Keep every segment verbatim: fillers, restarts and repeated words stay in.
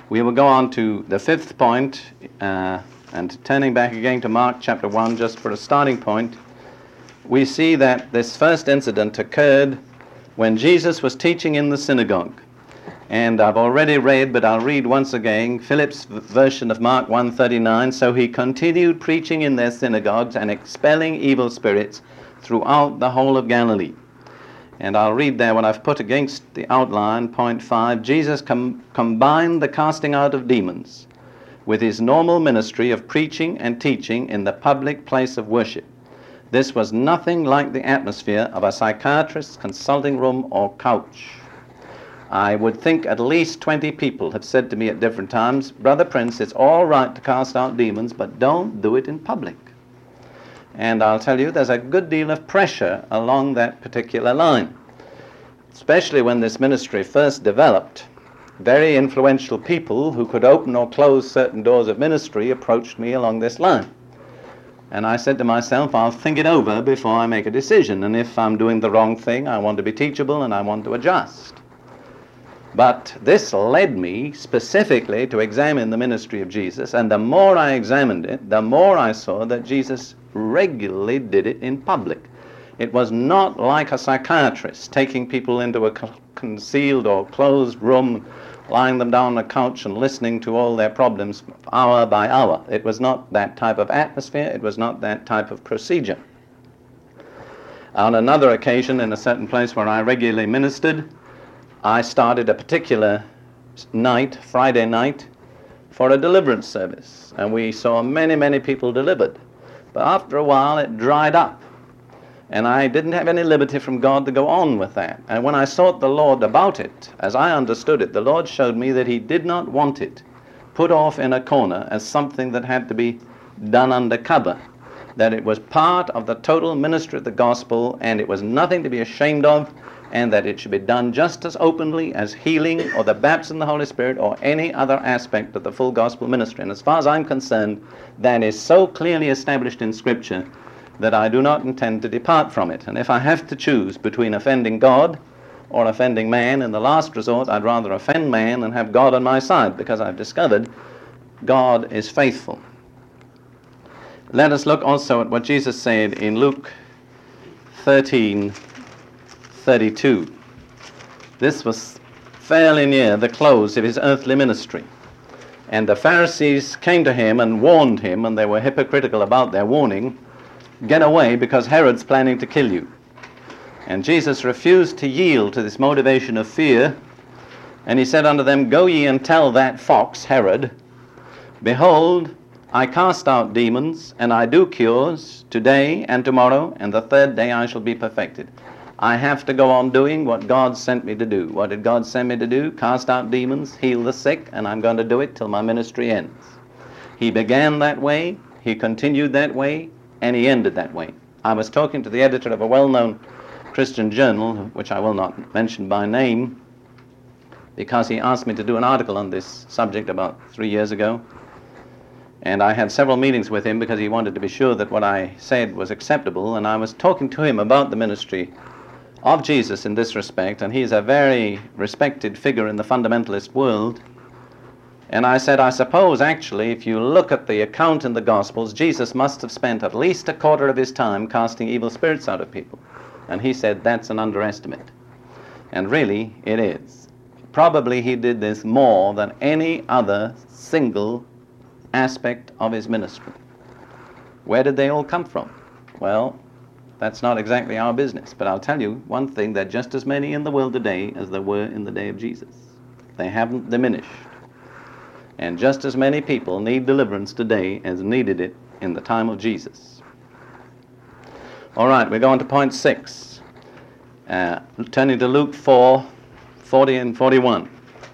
We will go on to the fifth point, uh, and turning back again to Mark chapter one, just for a starting point, we see that this first incident occurred when Jesus was teaching in the synagogue. And I've already read, but I'll read once again, Philip's version of Mark one thirty-nine. So he continued preaching in their synagogues and expelling evil spirits throughout the whole of Galilee. And I'll read there what I've put against the outline, point five. Jesus com- combined the casting out of demons with his normal ministry of preaching and teaching in the public place of worship. This was nothing like the atmosphere of a psychiatrist's consulting room or couch. I would think at least twenty people have said to me at different times, Brother Prince, it's all right to cast out demons, but don't do it in public. And I'll tell you, there's a good deal of pressure along that particular line, especially when this ministry first developed. Very influential people who could open or close certain doors of ministry approached me along this line. And I said to myself, I'll think it over before I make a decision. And if I'm doing the wrong thing, I want to be teachable and I want to adjust. But this led me specifically to examine the ministry of Jesus, and the more I examined it, the more I saw that Jesus regularly did it in public. It was not like a psychiatrist taking people into a concealed or closed room, lying them down on a couch and listening to all their problems hour by hour. It was not that type of atmosphere. It was not that type of procedure. On another occasion, in a certain place where I regularly ministered, I started a particular night, Friday night, for a deliverance service. And we saw many, many people delivered. But after a while, it dried up. And I didn't have any liberty from God to go on with that. And when I sought the Lord about it, as I understood it, the Lord showed me that he did not want it put off in a corner as something that had to be done under cover. That it was part of the total ministry of the gospel, and it was nothing to be ashamed of, and that it should be done just as openly as healing or the baptism of the Holy Spirit or any other aspect of the full gospel ministry. And as far as I'm concerned, that is so clearly established in Scripture that I do not intend to depart from it. And if I have to choose between offending God or offending man, in the last resort, I'd rather offend man and have God on my side, because I've discovered God is faithful. Let us look also at what Jesus said in Luke thirteen thirty-two. This was fairly near the close of his earthly ministry. And the Pharisees came to him and warned him, and they were hypocritical about their warning, get away because Herod's planning to kill you. And Jesus refused to yield to this motivation of fear, and he said unto them, Go ye and tell that fox, Herod, Behold, I cast out demons, and I do cures today and tomorrow, and the third day I shall be perfected. I have to go on doing what God sent me to do. What did God send me to do? Cast out demons, heal the sick, and I'm going to do it till my ministry ends. He began that way, he continued that way, and he ended that way. I was talking to the editor of a well-known Christian journal, which I will not mention by name, because he asked me to do an article on this subject about three years ago. And I had several meetings with him because he wanted to be sure that what I said was acceptable. And I was talking to him about the ministry of Jesus in this respect, and he's a very respected figure in the fundamentalist world. And I said, I suppose actually if you look at the account in the Gospels, Jesus must have spent at least a quarter of his time casting evil spirits out of people. And he said, that's an underestimate. And really, it is. Probably he did this more than any other single aspect of his ministry. Where did they all come from? Well, that's not exactly our business, but I'll tell you one thing, there are just as many in the world today as there were in the day of Jesus. They haven't diminished. And just as many people need deliverance today as needed it in the time of Jesus. All right, we're going to point six. Uh, turning to Luke four, forty and forty-one.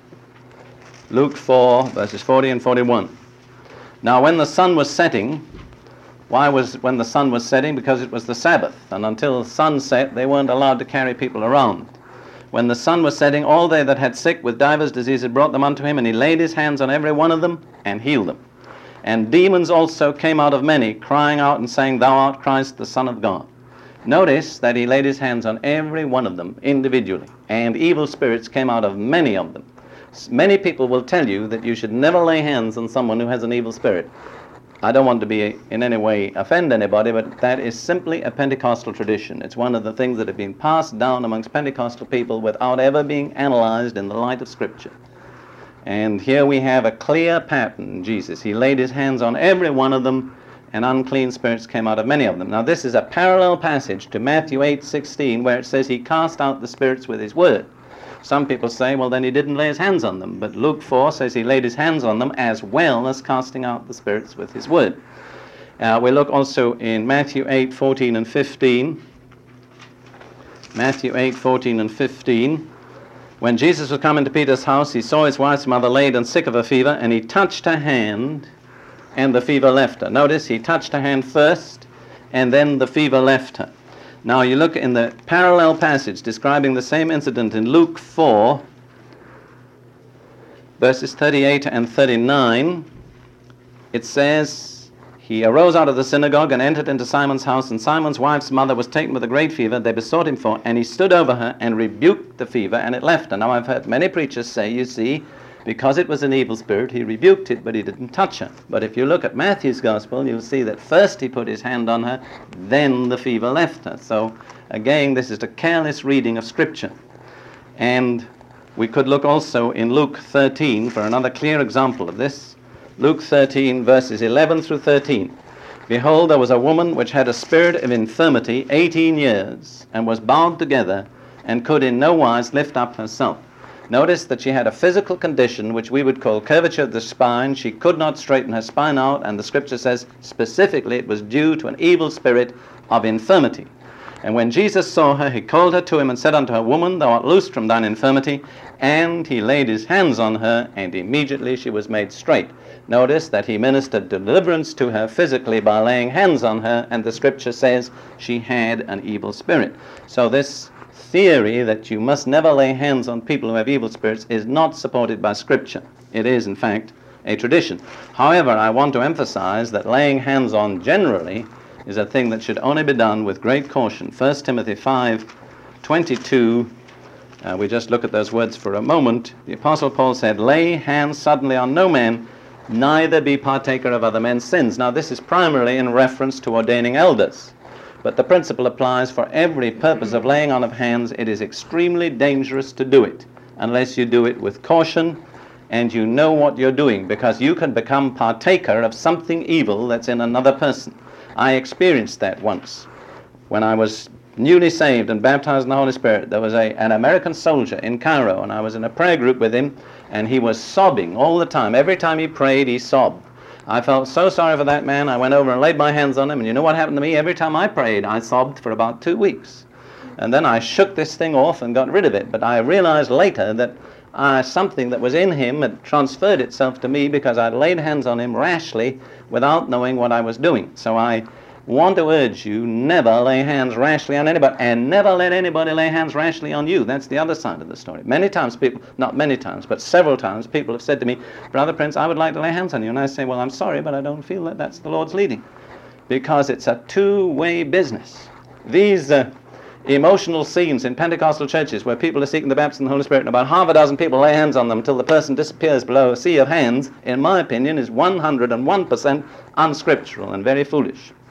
Luke four, verses forty and forty-one. Now when the sun was setting, why was when the sun was setting? Because it was the Sabbath, and until sunset they weren't allowed to carry people around. When the sun was setting, all they that had sick with divers diseases brought them unto him, and he laid his hands on every one of them and healed them. And demons also came out of many, crying out and saying, Thou art Christ, the Son of God. Notice that he laid his hands on every one of them individually, and evil spirits came out of many of them. S- Many people will tell you that you should never lay hands on someone who has an evil spirit. I don't want to be in any way offend anybody, but that is simply a Pentecostal tradition. It's one of the things that have been passed down amongst Pentecostal people without ever being analyzed in the light of Scripture. And here we have a clear pattern in Jesus. He laid his hands on every one of them, and unclean spirits came out of many of them. Now this is a parallel passage to Matthew eight sixteen, where it says he cast out the spirits with his word. Some people say, well, then he didn't lay his hands on them. But Luke four says he laid his hands on them as well as casting out the spirits with his word. Uh, we look also in Matthew eight fourteen and fifteen. Matthew eight fourteen and fifteen. When Jesus was come into Peter's house, he saw his wife's mother laid and sick of a fever, and he touched her hand, and the fever left her. Notice, he touched her hand first, and then the fever left her. Now you look in the parallel passage describing the same incident in Luke four, verses thirty-eight and thirty-nine. It says, he arose out of the synagogue and entered into Simon's house, and Simon's wife's mother was taken with a great fever. They besought him for, and he stood over her and rebuked the fever, and it left her. Now I've heard many preachers say, you see, because it was an evil spirit, he rebuked it, but he didn't touch her. But if you look at Matthew's gospel, you'll see that first he put his hand on her, then the fever left her. So again, this is a careless reading of Scripture. And we could look also in Luke thirteen for another clear example of this. Luke thirteen, verses eleven through thirteen. Behold, there was a woman which had a spirit of infirmity eighteen years, and was bound together, and could in no wise lift up herself. Notice that she had a physical condition which we would call curvature of the spine. She could not straighten her spine out, and the Scripture says specifically it was due to an evil spirit of infirmity. And when Jesus saw her, he called her to him and said unto her, Woman, thou art loosed from thine infirmity. And he laid his hands on her, and immediately she was made straight. Notice that he ministered deliverance to her physically by laying hands on her, and the Scripture says she had an evil spirit. So this theory that you must never lay hands on people who have evil spirits is not supported by Scripture. It is, in fact, a tradition. However, I want to emphasize that laying hands on generally is a thing that should only be done with great caution. First Timothy five twenty-two, uh, we just look at those words for a moment. The Apostle Paul said, Lay hands suddenly on no man, neither be partaker of other men's sins. Now this is primarily in reference to ordaining elders. But the principle applies for every purpose of laying on of hands. It is extremely dangerous to do it unless you do it with caution and you know what you're doing, because you can become partaker of something evil that's in another person. I experienced that once. When I was newly saved and baptized in the Holy Spirit, there was a, an American soldier in Cairo, and I was in a prayer group with him, and he was sobbing all the time. Every time he prayed, he sobbed. I felt so sorry for that man. I went over and laid my hands on him, and you know what happened to me? Every time I prayed, I sobbed for about two weeks. And then I shook this thing off and got rid of it. But I realized later that uh, something that was in him had transferred itself to me because I'd laid hands on him rashly without knowing what I was doing. So I want to urge you, never lay hands rashly on anybody, and never let anybody lay hands rashly on you. That's the other side of the story. Many times people, not many times, but several times, people have said to me, Brother Prince, I would like to lay hands on you. And I say, well, I'm sorry, but I don't feel that that's the Lord's leading. Because it's a two-way business. These uh, emotional scenes in Pentecostal churches where people are seeking the baptism of the Holy Spirit and about half a dozen people lay hands on them until the person disappears below a sea of hands, in my opinion, is one hundred and one percent unscriptural and very foolish.